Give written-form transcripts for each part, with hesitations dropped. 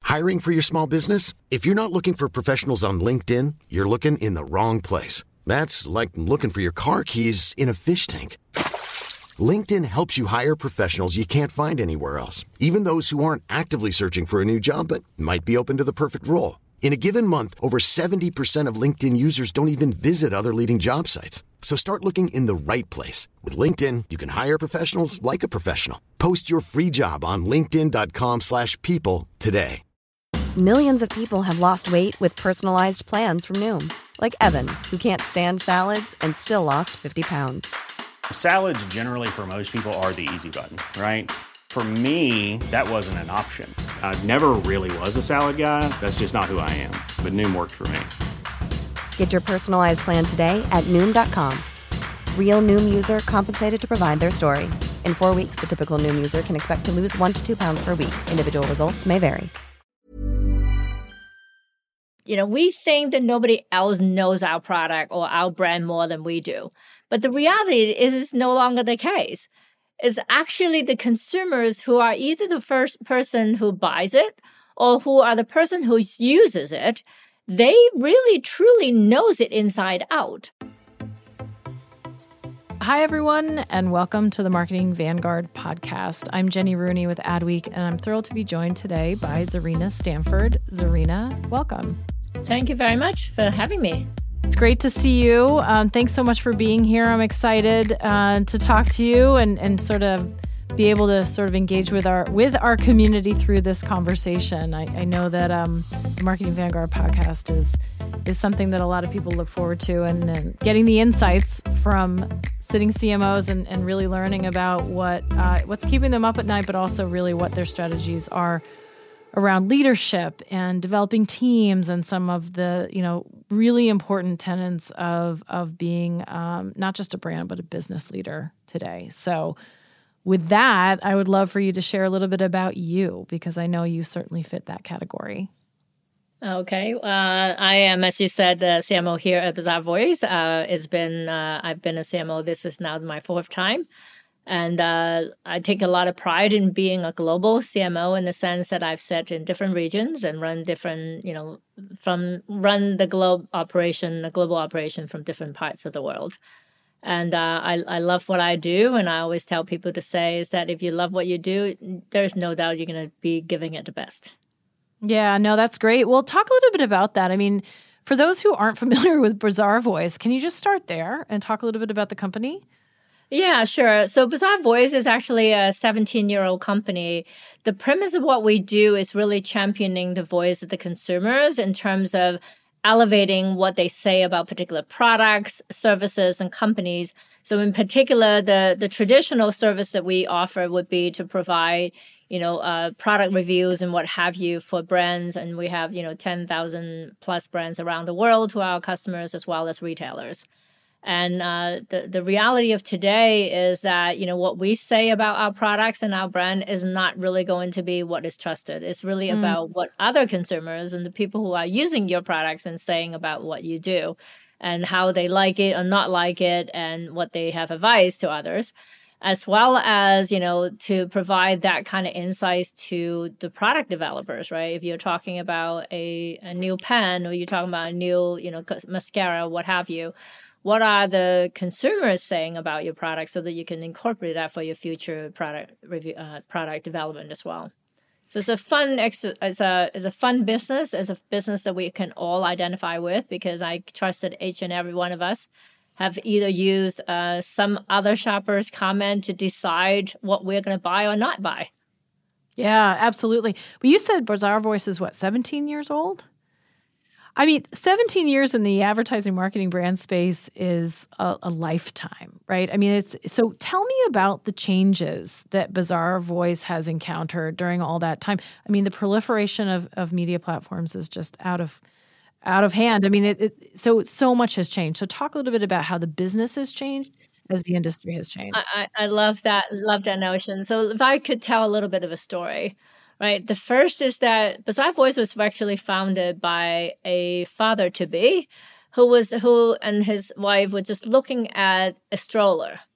Hiring for your small business? If you're not looking for professionals on LinkedIn, you're looking in the wrong place. That's like looking for your car keys in a fish tank. LinkedIn helps you hire professionals you can't find anywhere else, even those who aren't actively searching for a new job but might be open to the perfect role. In a given month, over 70% of LinkedIn users don't even visit other leading job sites. So start looking in the right place. With LinkedIn, you can hire professionals like a professional. Post your free job on linkedin.com/people today. Millions of people have lost weight with personalized plans from Noom. Like Evan, who can't stand salads and still lost 50 pounds. Salads generally for most people are the easy button, right? For me, that wasn't an option. I never really was a salad guy. That's just not who I am. But Noom worked for me. Get your personalized plan today at Noom.com. Real Noom user compensated to provide their story. In 4 weeks, the typical Noom user can expect to lose 1 to 2 pounds per week. Individual results may vary. We think that nobody else knows our product or our brand more than we do. But the reality is it's no longer the case. It's actually the consumers who are either the first person who buys it or who are the person who uses it. They really, truly knows it inside out. Hi, everyone, and welcome to the Marketing Vanguard podcast. I'm Jenny Rooney with Adweek, and I'm thrilled to be joined today by Zarina Stanford. Zarina, welcome. Thank you very much for having me. It's great to see you. Thanks so much for being here. I'm excited to talk to you and sort of be able to sort of engage with our community through this conversation. I know that the Marketing Vanguard podcast is something that a lot of people look forward to, and getting the insights from sitting CMOs and really learning about what's keeping them up at night, but also really what their strategies are around leadership and developing teams and some of the, really important tenets of being not just a brand, but a business leader today. So with that, I would love for you to share a little bit about you, because I know you certainly fit that category. Okay. I am, as you said, the CMO here at Bazaarvoice. I've been a CMO. This is now my 4th time. And I take a lot of pride in being a global CMO in the sense that I've sat in different regions and run different, run the global operation from different parts of the world. And I love what I do. And I always tell people to say is that if you love what you do, there's no doubt you're going to be giving it the best. Yeah, no, that's great. Well, talk a little bit about that. I mean, for those who aren't familiar with Bazaarvoice, can you just start there and talk a little bit about the company? Yeah, sure. So Bazaarvoice is actually a 17-year-old company. The premise of what we do is really championing the voice of the consumers in terms of elevating what they say about particular products, services, and companies. So in particular, the traditional service that we offer would be to provide, product reviews and what have you for brands. And we have, 10,000 plus brands around the world who are our customers as well as retailers. And the reality of today is that, what we say about our products and our brand is not really going to be what is trusted. It's really about what other consumers and the people who are using your products and saying about what you do and how they like it or not like it and what they have advised to others, as well as, to provide that kind of insights to the product developers, right? If you're talking about a new pen or you're talking about a new, mascara, what have you, what are the consumers saying about your product so that you can incorporate that for your future product review, product development as well. So it's a fun fun business. It's a business that we can all identify with, because I trust that each and every one of us have either used some other shopper's comment to decide what we're going to buy or not buy. Yeah, absolutely. But you said Bazaarvoice is 17 years old? I mean, 17 years in the advertising marketing brand space is a lifetime, right? I mean, so tell me about the changes that Bazaarvoice has encountered during all that time. I mean, the proliferation of media platforms is just out of hand. I mean, so much has changed. So talk a little bit about how the business has changed as the industry has changed. I love that notion. So if I could tell a little bit of a story. Right. The first is that Bazaarvoice was actually founded by a father-to-be who and his wife were just looking at a stroller.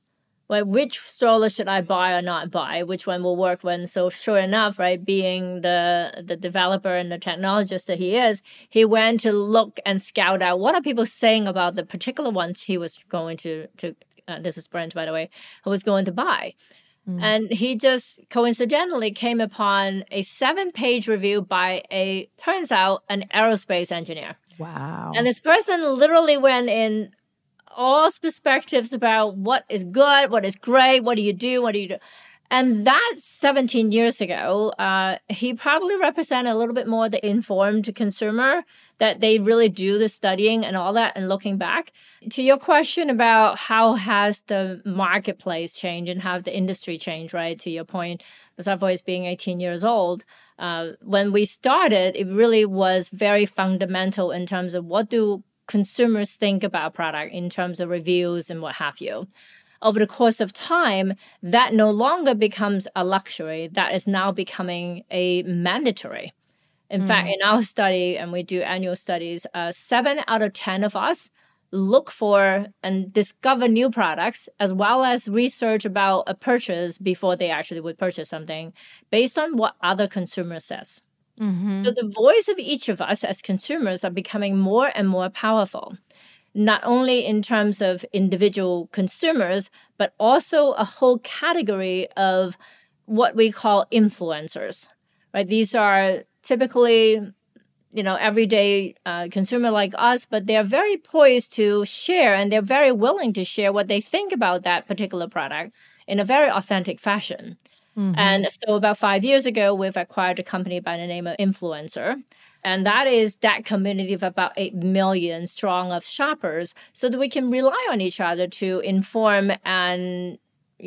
Well, which stroller should I buy or not buy? Which one will work when? So sure enough, right, being the developer and the technologist that he is, he went to look and scout out what are people saying about the particular ones he was going to this is Brent, by the way, who was going to buy. And he just coincidentally came upon a 7-page review by turns out, an aerospace engineer. Wow. And this person literally went in all perspectives about what is good, what is great, what do you do. And that 17 years ago, he probably represented a little bit more the informed consumer, that they really do the studying and all that. And looking back to your question about how has the marketplace changed and how the industry changed, right? To your point, Bazaar Voice being 18 years old, when we started, it really was very fundamental in terms of what do consumers think about product in terms of reviews and what have you. Over the course of time, that no longer becomes a luxury. That is now becoming a mandatory. In fact, in our study, and we do annual studies, 7 out of 10 of us look for and discover new products, as well as research about a purchase before they actually would purchase something, based on what other consumer says. So the voice of each of us as consumers are becoming more and more powerful, not only in terms of individual consumers, but also a whole category of what we call influencers, right? These are typically, everyday consumer like us, but they're very poised to share, and they're very willing to share what they think about that particular product in a very authentic fashion. And so about 5 years ago, we've acquired a company by the name of Influencer. And that is that community of about 8 million strong of shoppers, so that we can rely on each other to inform and,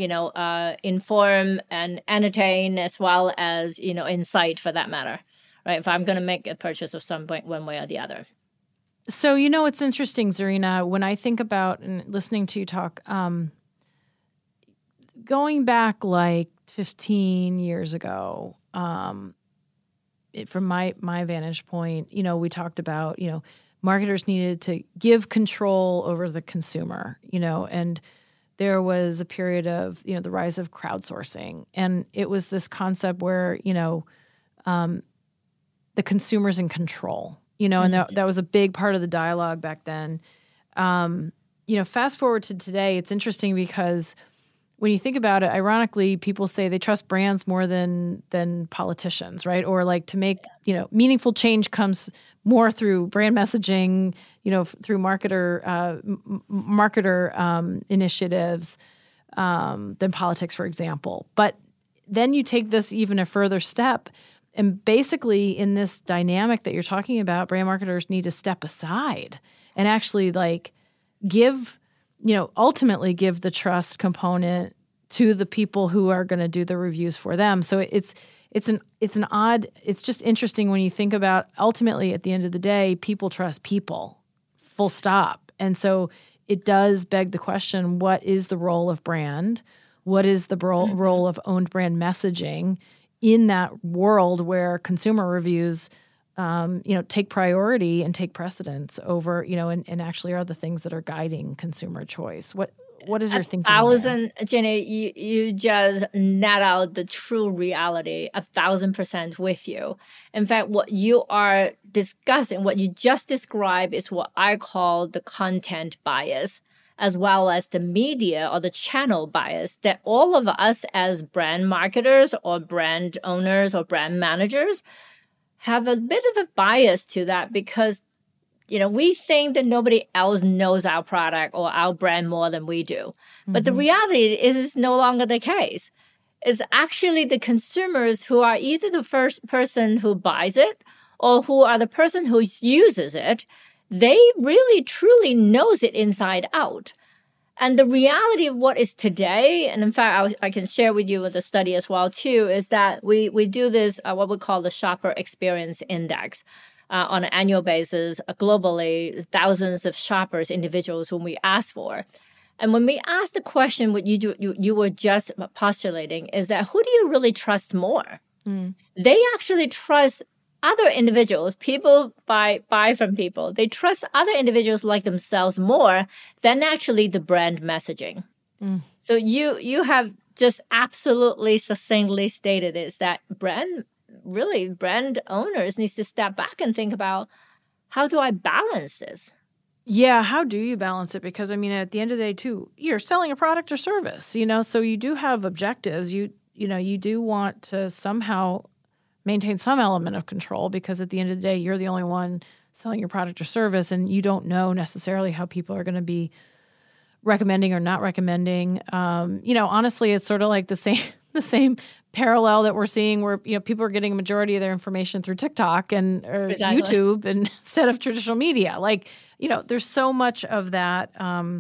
entertain, as well as, incite for that matter, right? If I'm going to make a purchase of some point, one way or the other. So, it's interesting, Zarina, when I think about and listening to you talk, going back like 15 years ago, from my vantage point, we talked about, marketers needed to give control over the consumer, and there was a period of, the rise of crowdsourcing. And it was this concept where, the consumer's in control, and that was a big part of the dialogue back then. Fast forward to today, it's interesting because when you think about it, ironically, people say they trust brands more than politicians, right? Or like to make, meaningful change comes more through brand messaging, through marketer initiatives than politics, for example. But then you take this even a further step, and basically in this dynamic that you're talking about, brand marketers need to step aside and actually ultimately give the trust component to the people who are going to do the reviews for them. So it's just interesting when you think about, ultimately at the end of the day, people trust people, full stop. And so it does beg the question, what is the role of brand? What is the role of owned brand messaging in that world where consumer reviews take priority and take precedence over, and actually are the things that are guiding consumer choice? What is your thinking there? Jenny, you just net out the true reality 1,000% with you. In fact, what you are discussing, what you just described, is what I call the content bias, as well as the media or the channel bias, that all of us as brand marketers or brand owners or brand managers have a bit of a bias to that, because we think that nobody else knows our product or our brand more than we do. But the reality is it's no longer the case. It's actually the consumers who are either the first person who buys it or who are the person who uses it. They really, truly knows it inside out. And the reality of what is today, and in fact, I can share with you with the study as well, too, is that we do this, what we call the Shopper Experience Index. On an annual basis, globally, thousands of shoppers, individuals whom we ask for. And when we ask the question, what you were just postulating, is that who do you really trust more? They actually trust other individuals. People buy from people. They trust other individuals like themselves more than actually the brand messaging. So you have just absolutely succinctly stated is that brand owners needs to step back and think about, how do I balance this? Yeah, how do you balance it? Because, I mean, at the end of the day, too, you're selling a product or service, so you do have objectives. You do want to somehow maintain some element of control, because at the end of the day, you're the only one selling your product or service, and you don't know necessarily how people are going to be recommending or not recommending. Honestly, it's sort of like the same parallel that we're seeing where, people are getting a majority of their information through TikTok or Exactly. YouTube instead of traditional media. Like, there's so much of that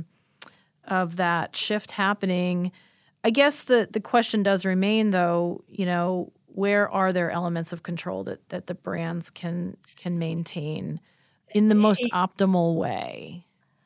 shift happening. I guess the question does remain, though, where are there elements of control that the brands can maintain in the most optimal way?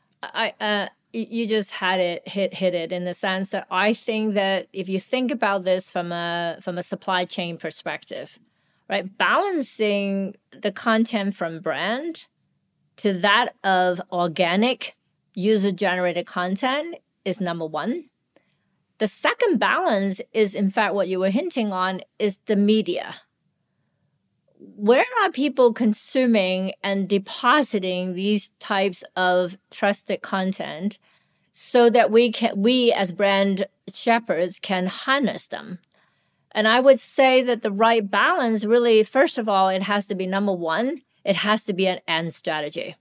You just had it hit it in the sense that I think that if you think about this from a supply chain perspective, right, balancing the content from brand to that of organic user-generated content is number one. The second balance is, in fact, what you were hinting on, is the media. Where are people consuming and depositing these types of trusted content so that we as brand shepherds can harness them? And I would say that the right balance really, first of all, it has to be number one, it has to be an and strategy.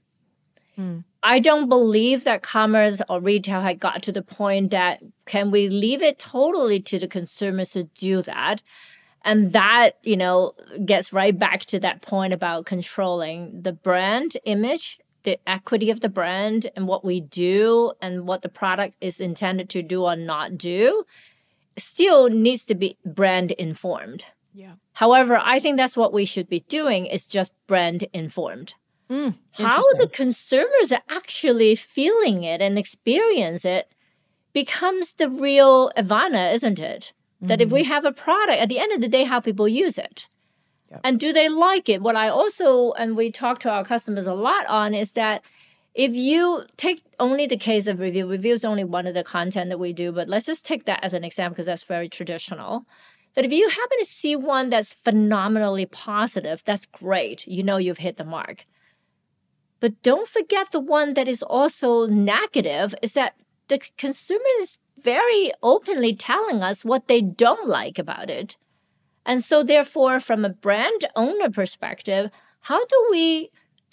I don't believe that commerce or retail had got to the point that can we leave it totally to the consumers to do that? And that, gets right back to that point about controlling the brand image, the equity of the brand, and what we do and what the product is intended to do or not do, still needs to be brand informed. Yeah. However, I think that's what we should be doing, is just brand informed. How the consumers are actually feeling it and experience it becomes the real Ivana, isn't it? That if we have a product, at the end of the day, how people use it. Yep. And do they like it? What I also, and we talk to our customers a lot on, is that if you take only the case of review is only one of the content that we do, but let's just take that as an example because that's very traditional. That if you happen to see one that's phenomenally positive, that's great. You've hit the mark. But don't forget the one that is also negative, is that the consumer is very openly telling us what they don't like about it. And so therefore, from a brand owner perspective, how do we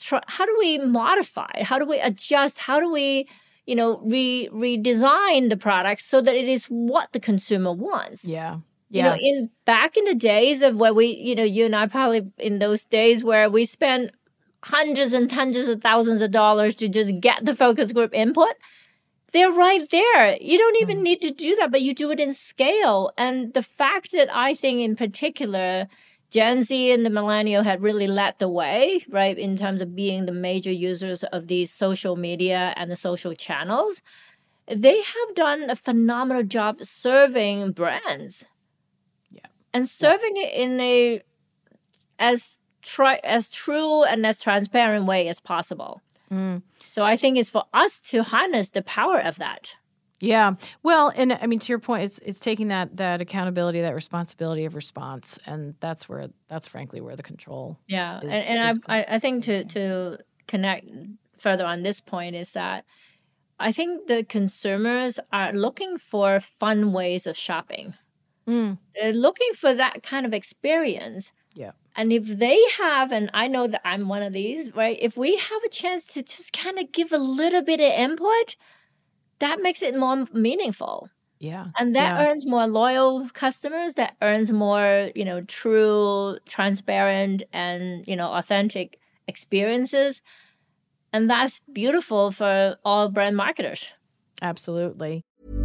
modify? How do we adjust? How do we, redesign the product so that it is what the consumer wants? Yeah. Yeah. Back in the days of where we, you and I probably in those days where we spent hundreds and hundreds of thousands of dollars to just get the focus group input, they're right there. You don't even need to do that, but you do it in scale. And the fact that I think in particular, Gen Z and the millennial had really led the way, right, in terms of being the major users of these social media and the social channels, they have done a phenomenal job serving brands. Yeah. And serving it in a as true and as transparent way as possible. So I think it's for us to harness the power of that. Yeah. Well, and I mean, to your point, it's taking that accountability, that responsibility of response, and that's frankly where the control. Yeah, I think to connect further on this point is that I think the consumers are looking for fun ways of shopping. They're looking for that kind of experience. Yeah. And if they have, and I know that I'm one of these, right? If we have a chance to just kind of give a little bit of input, that makes it more meaningful. Yeah. And that earns more loyal customers, that earns more, true, transparent, and, authentic experiences. And that's beautiful for all brand marketers. Absolutely.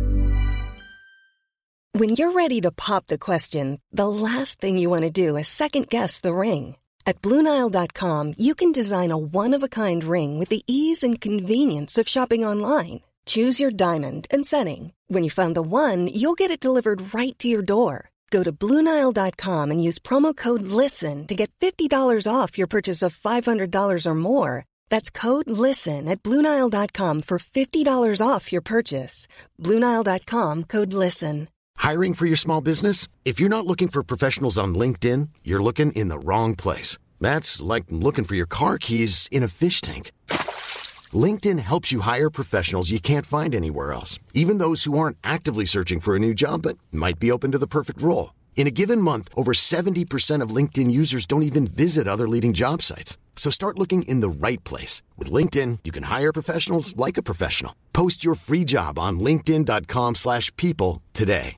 When you're ready to pop the question, the last thing you want to do is second-guess the ring. At BlueNile.com, you can design a one-of-a-kind ring with the ease and convenience of shopping online. Choose your diamond and setting. When you find the one, you'll get it delivered right to your door. Go to BlueNile.com and use promo code LISTEN to get $50 off your purchase of $500 or more. That's code LISTEN at BlueNile.com for $50 off your purchase. BlueNile.com, code LISTEN. Hiring for your small business? If you're not looking for professionals on LinkedIn, you're looking in the wrong place. That's like looking for your car keys in a fish tank. LinkedIn helps you hire professionals you can't find anywhere else, even those who aren't actively searching for a new job but might be open to the perfect role. In a given month, over 70% of LinkedIn users don't even visit other leading job sites. So start looking in the right place. With LinkedIn, you can hire professionals like a professional. Post your free job on linkedin.com/people today.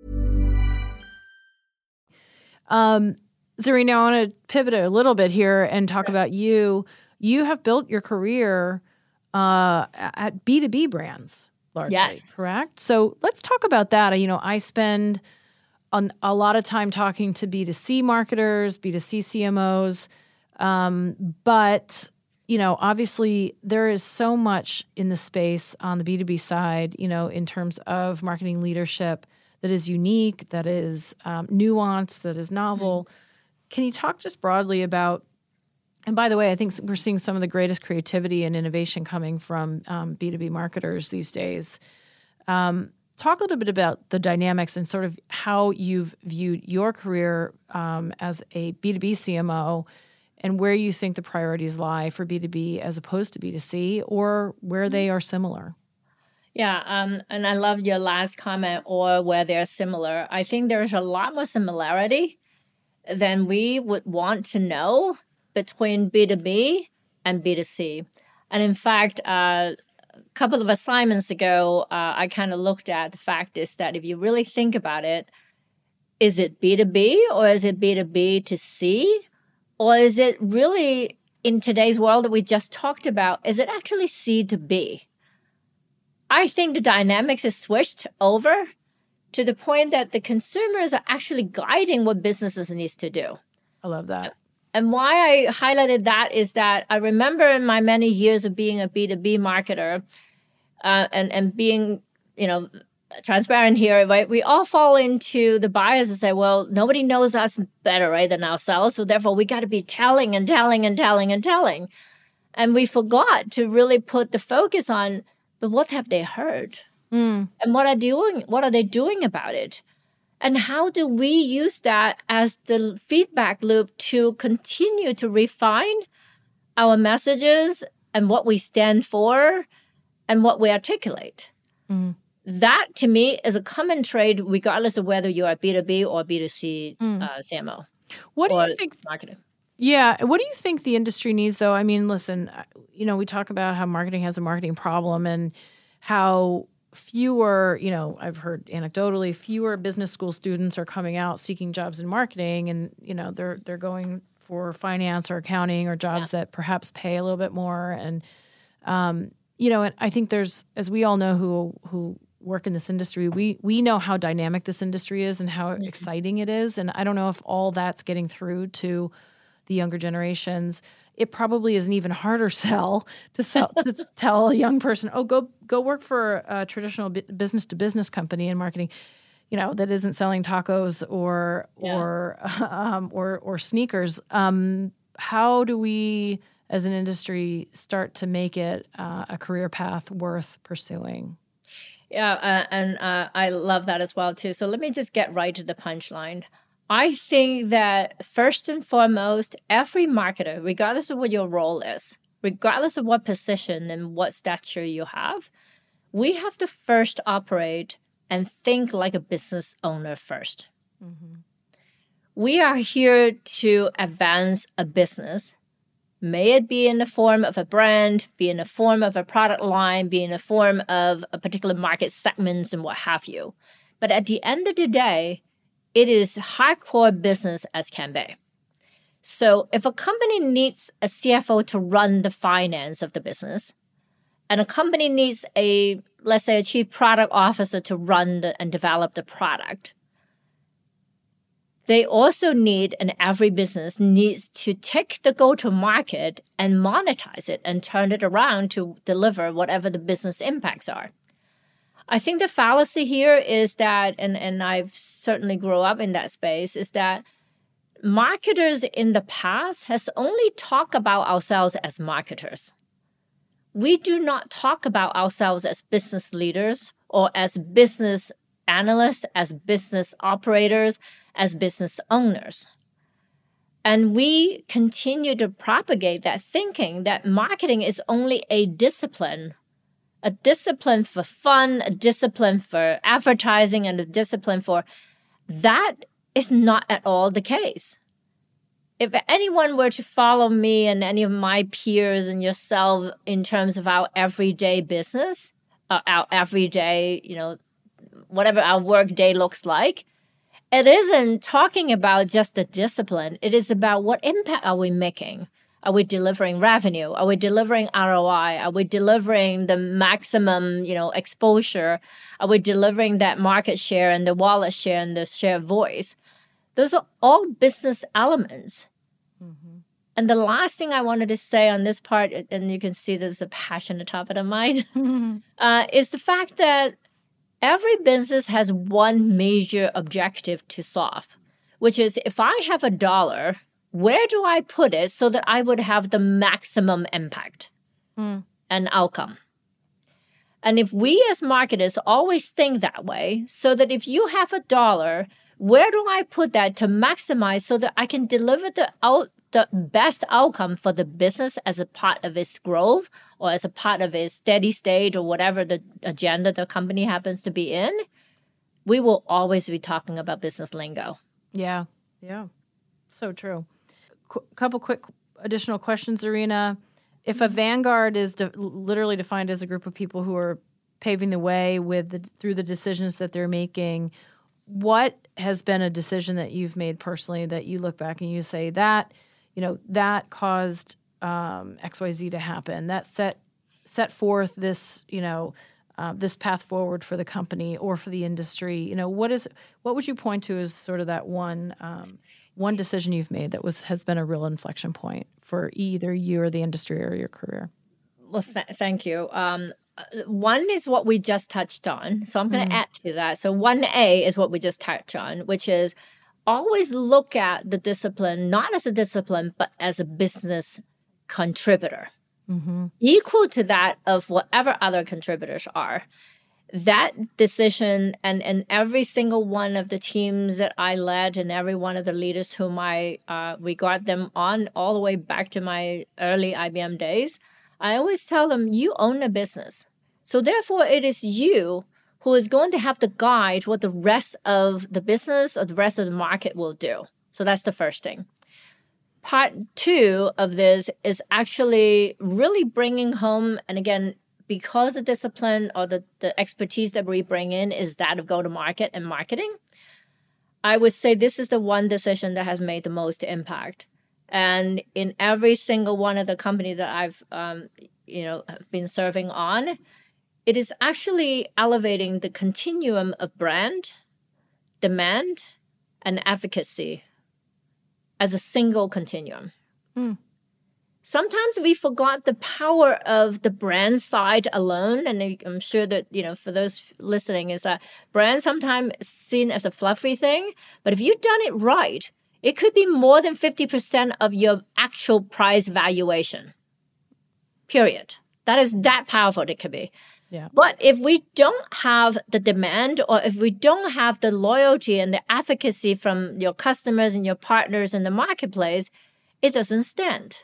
Zarina, I want to pivot a little bit here and talk about you. You have built your career at B2B brands largely, correct? So let's talk about that. I spend a lot of time talking to B2C marketers, B2C CMOs, but obviously there is so much in the space on the B2B side, in terms of marketing leadership that is unique, that is nuanced, that is novel. Mm-hmm. Can you talk just broadly about, and by the way, I think we're seeing some of the greatest creativity and innovation coming from B2B marketers these days. Talk a little bit about the dynamics and sort of how you've viewed your career as a B2B CMO and where you think the priorities lie for B2B as opposed to B2C, or where they are similar. Yeah, and I love your last comment, or where they're similar. I think there's a lot more similarity than we would want to know between B2B and B2C. And in fact, a couple of assignments ago, I kind of looked at the fact is that if you really think about it, is it B2B or is it B2B to C? Or is it really, in today's world that we just talked about, is it actually C to B? I think the dynamics has switched over to the point that the consumers are actually guiding what businesses needs to do. I love that. And why I highlighted that is that I remember in my many years of being a B2B marketer and being, transparent here, right? We all fall into the bias and say, well, nobody knows us better, right, than ourselves. So therefore, we got to be telling and telling and telling and telling. And we forgot to really put the focus on, but what have they heard? And what are they doing about it? And how do we use that as the feedback loop to continue to refine our messages and what we stand for and what we articulate? That, to me, is a common trait regardless of whether you're a B2B or B2C CMO. What do you think? Marketing. Yeah. What do you think the industry needs, though? I mean, listen, we talk about how marketing has a marketing problem and how fewer, I've heard anecdotally, fewer business school students are coming out seeking jobs in marketing, and they're going for finance or accounting or jobs that perhaps pay a little bit more. And and I think there's, as we all know who work in this industry, we know how dynamic this industry is and how exciting it is. And I don't know if all that's getting through to the younger generations. It probably is an even harder sell to tell a young person, oh, go work for a traditional business to business company in marketing, that isn't selling tacos or sneakers. How do we, as an industry, start to make it a career path worth pursuing? Yeah, and I love that as well, too. So let me just get right to the punchline. I think that first and foremost, every marketer, regardless of what your role is, regardless of what position and what stature you have, we have to first operate and think like a business owner first. Mm-hmm. We are here to advance a business. May it be in the form of a brand, be in the form of a product line, be in the form of a particular market segments and what have you. But at the end of the day, it is hardcore business as can be. So if a company needs a CFO to run the finance of the business, and a company needs let's say a chief product officer to run and develop the product, they also need, and every business needs to take the go-to-market and monetize it and turn it around to deliver whatever the business impacts are. I think the fallacy here is that, and I've certainly grown up in that space, is that marketers in the past has only talked about ourselves as marketers. we do not talk about ourselves as business leaders or as business analysts, as business operators, as business owners. And we continue to propagate that thinking that marketing is only a discipline for fun, a discipline for advertising, and a discipline for that is not at all the case. If anyone were to follow me and any of my peers and yourself in terms of our everyday business, our everyday, whatever our work day looks like, it isn't talking about just the discipline. It is about what impact are we making? Are we delivering revenue? Are we delivering ROI? Are we delivering the maximum, exposure? Are we delivering that market share and the wallet share and the share of voice? Those are all business elements. Mm-hmm. And the last thing I wanted to say on this part, and you can see this is a passionate topic of mine, is the fact that every business has one major objective to solve, which is if I have $1, where do I put it so that I would have the maximum impact and outcome? And if we as marketers always think that way, so that if you have $1, where do I put that to maximize so that I can deliver the best outcome for the business as a part of its growth or as a part of its steady state or whatever the agenda the company happens to be in, we will always be talking about business lingo. Yeah. So true. Couple quick additional questions, Irina. If a vanguard is literally defined as a group of people who are paving the way through the decisions that they're making, what has been a decision that you've made personally that you look back and you say that, that caused XYZ to happen, that set forth this, this path forward for the company or for the industry? What would you point to as sort of that one decision you've made that has been a real inflection point for either you or the industry or your career? Well, thank you. One is what we just touched on. So I'm going to add to that. So 1A is what we just touched on, which is always look at the discipline, not as a discipline, but as a business contributor, equal to that of whatever other contributors are. That decision and every single one of the teams that I led and every one of the leaders whom I regard them on all the way back to my early IBM days, I always tell them, you own a business. So therefore, it is you who is going to have to guide what the rest of the business or the rest of the market will do. So that's the first thing. Part 2 of this is actually really bringing home, and again, because the discipline or the expertise that we bring in is that of go-to-market and marketing, I would say this is the one decision that has made the most impact. And in every single one of the company that I've been serving on, it is actually elevating the continuum of brand, demand, and advocacy as a single continuum. Sometimes we forgot the power of the brand side alone. And I'm sure that, for those listening, is that brand sometimes seen as a fluffy thing. But if you've done it right, it could be more than 50% of your actual price valuation. Period. That is that powerful it could be. Yeah. But if we don't have the demand or if we don't have the loyalty and the advocacy from your customers and your partners in the marketplace, it doesn't stand.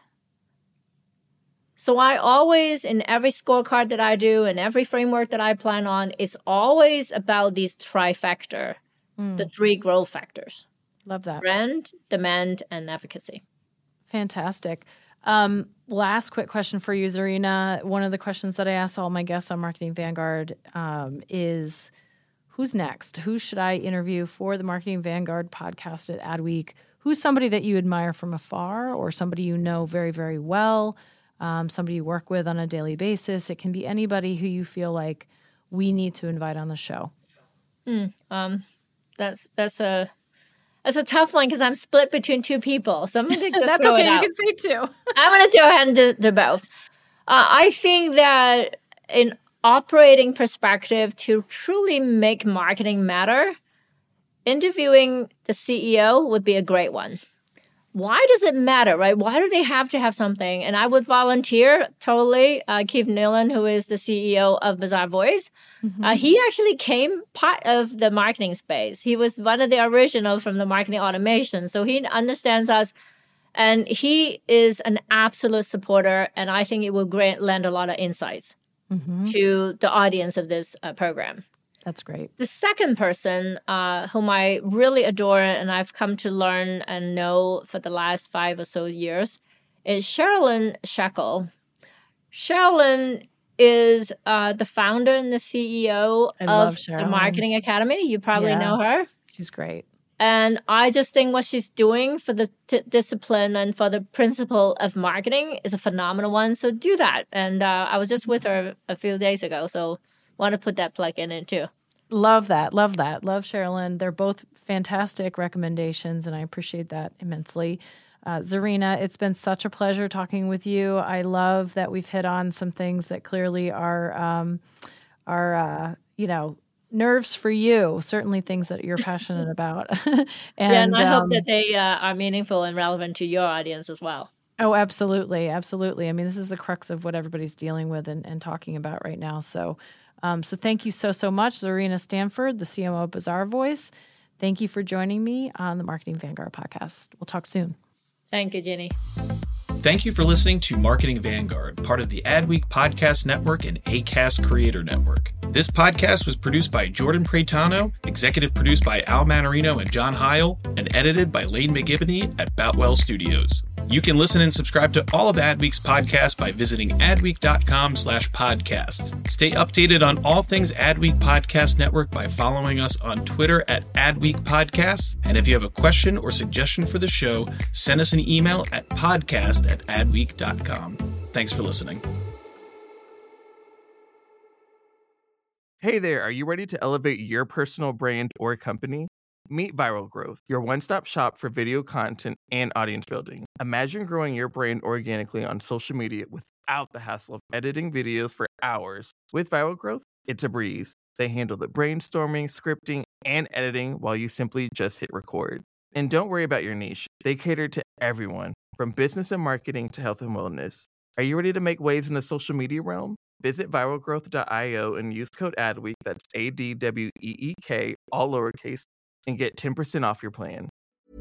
So I always, in every scorecard that I do and every framework that I plan on, it's always about these trifecta, the 3 growth factors. Love that. Brand, demand, and advocacy. Fantastic. Last quick question for you, Zarina. One of the questions that I ask all my guests on Marketing Vanguard is, who's next? Who should I interview for the Marketing Vanguard podcast at Adweek? Who's somebody that you admire from afar or somebody you know very, very well? Somebody you work with on a daily basis. It can be anybody who you feel like we need to invite on the show. That's a tough one because I'm split between 2 people. So I'm going to just That's throw okay. it out. You can say 2. I'm going to go ahead and do both. I think that in operating perspective, to truly make marketing matter, interviewing the CEO would be a great one. why does it matter, right? Why do they have to have something? And I would volunteer totally. Keith Nealon, who is the CEO of Bazaar Voice, he actually came part of the marketing space. He was one of the original from the marketing automation. So he understands us. And he is an absolute supporter. And I think it will lend a lot of insights to the audience of this program. That's great. The second person whom I really adore and I've come to learn and know for the last 5 or so years is Sherilyn Shekel. Sherilyn is the founder and the CEO of the Marketing Academy. You probably know her. She's great. And I just think what she's doing for the discipline and for the principle of marketing is a phenomenal one. So do that. And I was just with her a few days ago. So want to put that plug in it too. Love that. Love Sherilyn. They're both fantastic recommendations, and I appreciate that immensely. Zarina, it's been such a pleasure talking with you. I love that we've hit on some things that clearly are nerves for you, certainly things that you're passionate about. and I hope that they are meaningful and relevant to your audience as well. Oh, absolutely. Absolutely. I mean, this is the crux of what everybody's dealing with and talking about right now. So thank you so much, Zarina Stanford, the CMO of Bazaar Voice. Thank you for joining me on the Marketing Vanguard podcast. We'll talk soon. Thank you, Ginny. Thank you for listening to Marketing Vanguard, part of the Adweek Podcast Network and Acast Creator Network. This podcast was produced by Jordan Pretano, executive produced by Al Manarino and John Heil, and edited by Lane McGibney at Boutwell Studios. You can listen and subscribe to all of Adweek's podcasts by visiting adweek.com/podcasts. Stay updated on all things Adweek Podcast Network by following us on Twitter at Adweek Podcasts. And if you have a question or suggestion for the show, send us an email at podcast@adweek.com. Thanks for listening. Hey there, are you ready to elevate your personal brand or company? Meet Viral Growth, your one-stop shop for video content and audience building. Imagine growing your brand organically on social media without the hassle of editing videos for hours. With Viral Growth, it's a breeze. They handle the brainstorming, scripting, and editing while you simply just hit record. And don't worry about your niche. They cater to everyone, from business and marketing to health and wellness. Are you ready to make waves in the social media realm? Visit viralgrowth.io and use code ADWEEK, that's ADWEEK, all lowercase, and get 10% off your plan.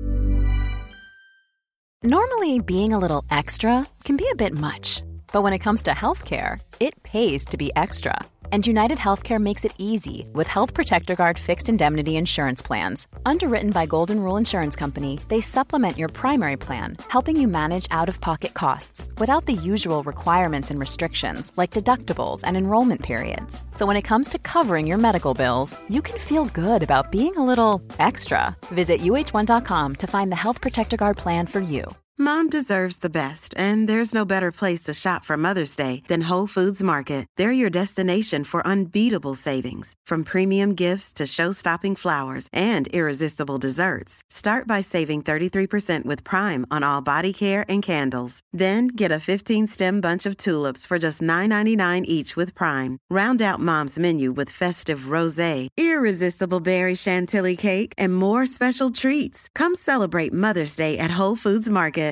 Normally, being a little extra can be a bit much, but when it comes to healthcare, it pays to be extra. And United Healthcare makes it easy with Health Protector Guard fixed indemnity insurance plans. Underwritten by Golden Rule Insurance Company, they supplement your primary plan, helping you manage out-of-pocket costs without the usual requirements and restrictions like deductibles and enrollment periods. So when it comes to covering your medical bills, you can feel good about being a little extra. Visit UH1.com to find the Health Protector Guard plan for you. Mom deserves the best, and there's no better place to shop for Mother's Day than Whole Foods Market. They're your destination for unbeatable savings, from premium gifts to show-stopping flowers and irresistible desserts. Start by saving 33% with Prime on all body care and candles. Then get a 15-stem bunch of tulips for just $9.99 each with Prime. Round out Mom's menu with festive rosé, irresistible berry chantilly cake, and more special treats. Come celebrate Mother's Day at Whole Foods Market.